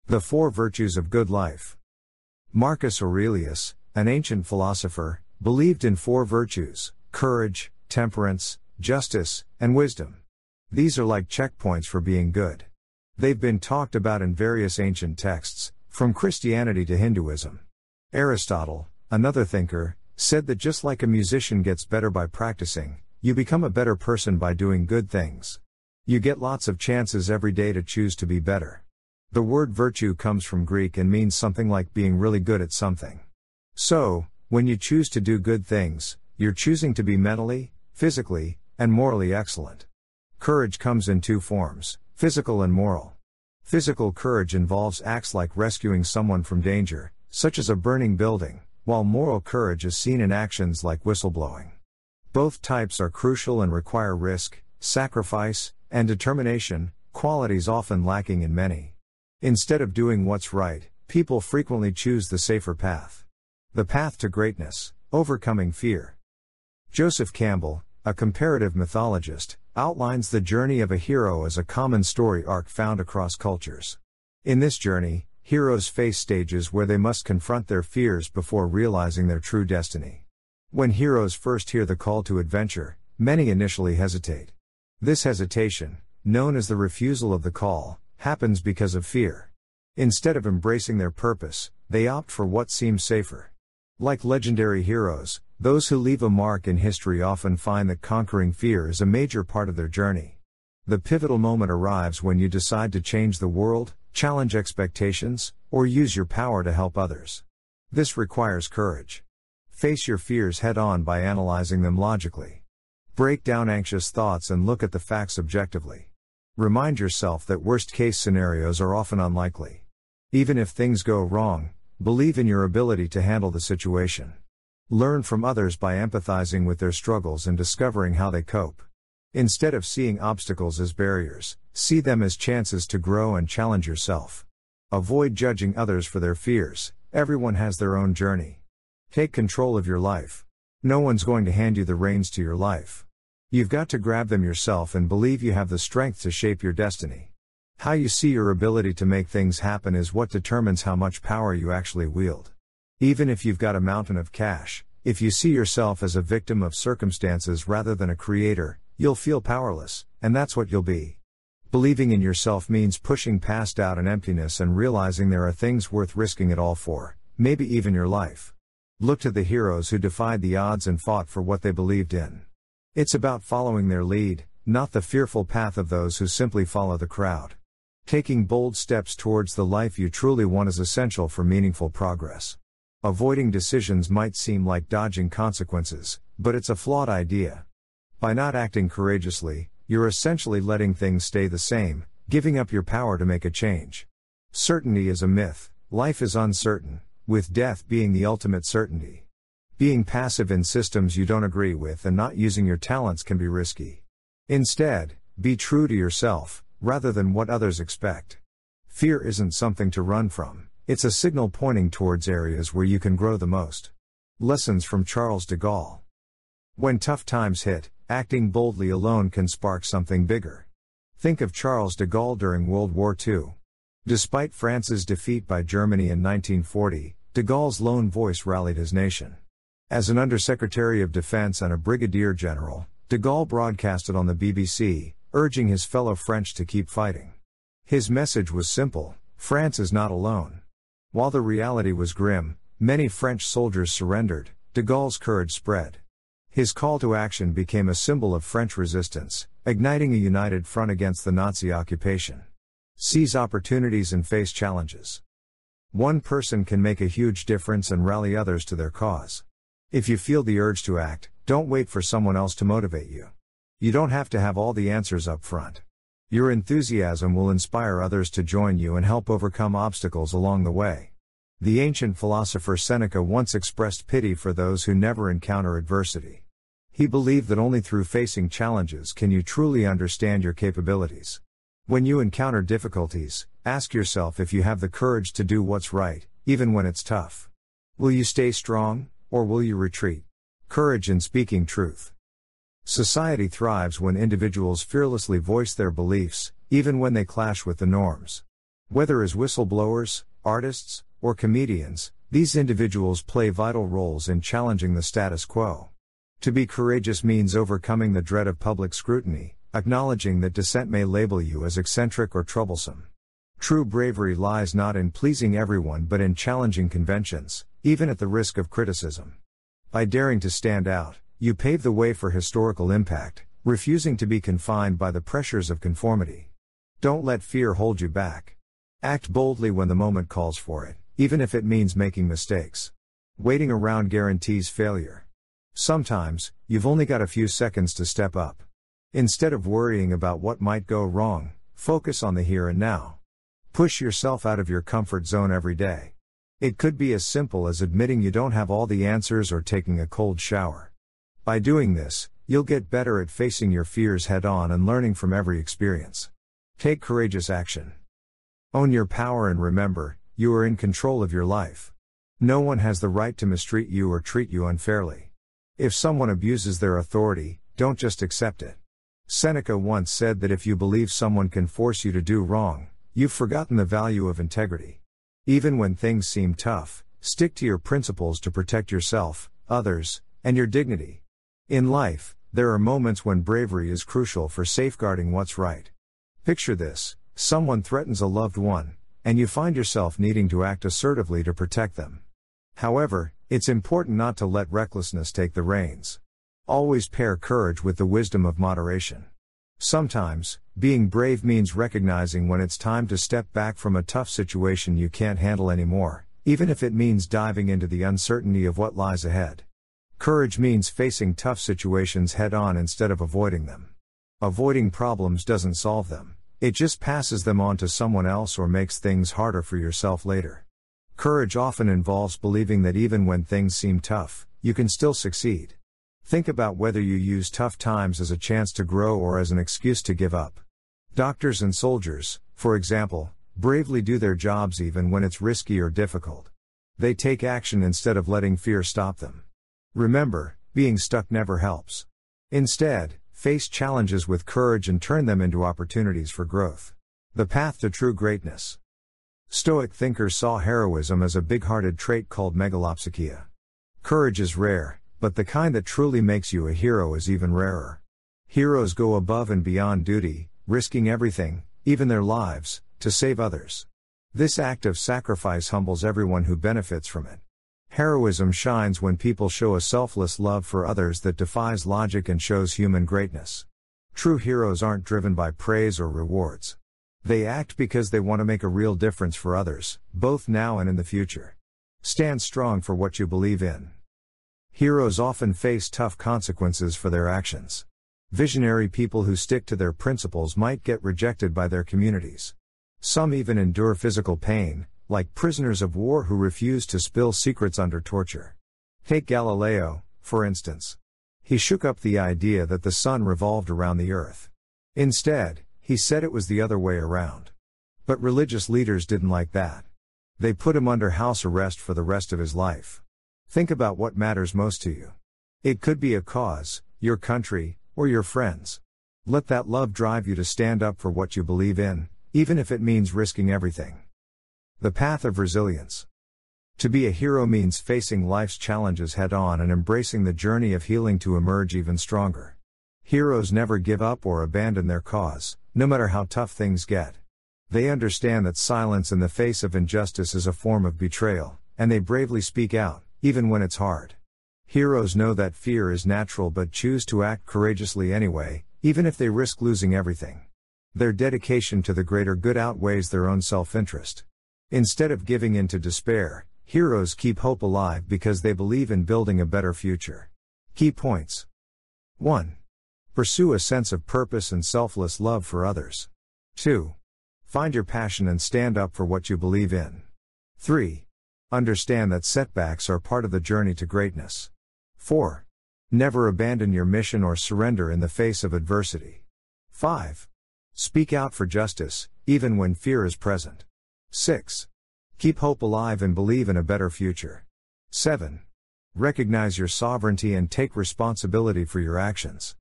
The Four Virtues of Good Life. Marcus Aurelius, an ancient philosopher, believed in four virtues: courage, temperance, justice, and wisdom. These are like checkpoints for being good. They've been talked about in various ancient texts, from Christianity to Hinduism. Aristotle, another thinker, said that just like a musician gets better by practicing, you become a better person by doing good things. You get lots of chances every day to choose to be better. The word virtue comes from Greek and means something like being really good at something. So, when you choose to do good things, you're choosing to be mentally, physically, and morally excellent. Courage comes in two forms: physical and moral. Physical courage involves acts like rescuing someone from danger, such as a burning building, while moral courage is seen in actions like whistleblowing. Both types are crucial and require risk, sacrifice, and determination, qualities often lacking in many. Instead of doing what's right, people frequently choose the safer path. The path to greatness: overcoming fear. Joseph Campbell, a comparative mythologist, outlines the journey of a hero as a common story arc found across cultures. In this journey, heroes face stages where they must confront their fears before realizing their true destiny. When heroes first hear the call to adventure, many initially hesitate. This hesitation, known as the refusal of the call, happens because of fear. Instead of embracing their purpose, they opt for what seems safer. Like legendary heroes, those who leave a mark in history often find that conquering fear is a major part of their journey. The pivotal moment arrives when you decide to change the world, challenge expectations, or use your power to help others. This requires courage. Face your fears head-on by analyzing them logically. Break down anxious thoughts and look at the facts objectively. Remind yourself that worst-case scenarios are often unlikely. Even if things go wrong, believe in your ability to handle the situation. Learn from others by empathizing with their struggles and discovering how they cope. Instead of seeing obstacles as barriers, see them as chances to grow and challenge yourself. Avoid judging others for their fears. Everyone has their own journey. Take control of your life. No one's going to hand you the reins to your life. You've got to grab them yourself and believe you have the strength to shape your destiny. How you see your ability to make things happen is what determines how much power you actually wield. Even if you've got a mountain of cash, if you see yourself as a victim of circumstances rather than a creator, you'll feel powerless, and that's what you'll be. Believing in yourself means pushing past doubt and emptiness and realizing there are things worth risking it all for, maybe even your life. Look to the heroes who defied the odds and fought for what they believed in. It's about following their lead, not the fearful path of those who simply follow the crowd. Taking bold steps towards the life you truly want is essential for meaningful progress. Avoiding decisions might seem like dodging consequences, but it's a flawed idea. By not acting courageously, you're essentially letting things stay the same, giving up your power to make a change. Certainty is a myth. Life is uncertain, with death being the ultimate certainty. Being passive in systems you don't agree with and not using your talents can be risky. Instead, be true to yourself, rather than what others expect. Fear isn't something to run from, it's a signal pointing towards areas where you can grow the most. Lessons from Charles de Gaulle. When tough times hit, acting boldly alone can spark something bigger. Think of Charles de Gaulle during World War II. Despite France's defeat by Germany in 1940, de Gaulle's lone voice rallied his nation. As an Undersecretary of Defense and a Brigadier General, de Gaulle broadcasted on the BBC, urging his fellow French to keep fighting. His message was simple: France is not alone. While the reality was grim, many French soldiers surrendered. De Gaulle's courage spread. His call to action became a symbol of French resistance, igniting a united front against the Nazi occupation. Seize opportunities and face challenges. One person can make a huge difference and rally others to their cause. If you feel the urge to act, don't wait for someone else to motivate you. You don't have to have all the answers up front. Your enthusiasm will inspire others to join you and help overcome obstacles along the way. The ancient philosopher Seneca once expressed pity for those who never encounter adversity. He believed that only through facing challenges can you truly understand your capabilities. When you encounter difficulties, ask yourself if you have the courage to do what's right, even when it's tough. Will you stay strong, or will you retreat? Courage in speaking truth. Society thrives when individuals fearlessly voice their beliefs, even when they clash with the norms. Whether as whistleblowers, artists, or comedians, these individuals play vital roles in challenging the status quo. To be courageous means overcoming the dread of public scrutiny, acknowledging that dissent may label you as eccentric or troublesome. True bravery lies not in pleasing everyone but in challenging conventions, even at the risk of criticism. By daring to stand out, you pave the way for historical impact, refusing to be confined by the pressures of conformity. Don't let fear hold you back. Act boldly when the moment calls for it, even if it means making mistakes. Waiting around guarantees failure. Sometimes, you've only got a few seconds to step up. Instead of worrying about what might go wrong, focus on the here and now. Push yourself out of your comfort zone every day. It could be as simple as admitting you don't have all the answers or taking a cold shower. By doing this, you'll get better at facing your fears head on and learning from every experience. Take courageous action. Own your power and remember, you are in control of your life. No one has the right to mistreat you or treat you unfairly. If someone abuses their authority, don't just accept it. Seneca once said that if you believe someone can force you to do wrong, you've forgotten the value of integrity. Even when things seem tough, stick to your principles to protect yourself, others, and your dignity. In life, there are moments when bravery is crucial for safeguarding what's right. Picture this: someone threatens a loved one, and you find yourself needing to act assertively to protect them. However, it's important not to let recklessness take the reins. Always pair courage with the wisdom of moderation. Sometimes, being brave means recognizing when it's time to step back from a tough situation you can't handle anymore, even if it means diving into the uncertainty of what lies ahead. Courage means facing tough situations head on instead of avoiding them. Avoiding problems doesn't solve them, it just passes them on to someone else or makes things harder for yourself later. Courage often involves believing that even when things seem tough, you can still succeed. Think about whether you use tough times as a chance to grow or as an excuse to give up. Doctors and soldiers, for example, bravely do their jobs even when it's risky or difficult. They take action instead of letting fear stop them. Remember, being stuck never helps. Instead, face challenges with courage and turn them into opportunities for growth. The path to true greatness. Stoic thinkers saw heroism as a big-hearted trait called megalopsychia. Courage is rare, but the kind that truly makes you a hero is even rarer. Heroes go above and beyond duty, risking everything, even their lives, to save others. This act of sacrifice humbles everyone who benefits from it. Heroism shines when people show a selfless love for others that defies logic and shows human greatness. True heroes aren't driven by praise or rewards. They act because they want to make a real difference for others, both now and in the future. Stand strong for what you believe in. Heroes often face tough consequences for their actions. Visionary people who stick to their principles might get rejected by their communities. Some even endure physical pain, like prisoners of war who refuse to spill secrets under torture. Take Galileo, for instance. He shook up the idea that the sun revolved around the earth. Instead, he said it was the other way around. But religious leaders didn't like that. They put him under house arrest for the rest of his life. Think about what matters most to you. It could be a cause, your country, or your friends. Let that love drive you to stand up for what you believe in, even if it means risking everything. The path of resilience. To be a hero means facing life's challenges head on and embracing the journey of healing to emerge even stronger. Heroes never give up or abandon their cause, no matter how tough things get. They understand that silence in the face of injustice is a form of betrayal, and they bravely speak out, even when it's hard. Heroes know that fear is natural but choose to act courageously anyway, even if they risk losing everything. Their dedication to the greater good outweighs their own self-interest. Instead of giving in to despair, heroes keep hope alive because they believe in building a better future. Key points. 1. Pursue a sense of purpose and selfless love for others. 2. Find your passion and stand up for what you believe in. 3. Understand that setbacks are part of the journey to greatness. 4. Never abandon your mission or surrender in the face of adversity. 5. Speak out for justice, even when fear is present. 6. Keep hope alive and believe in a better future. 7. Recognize your sovereignty and take responsibility for your actions.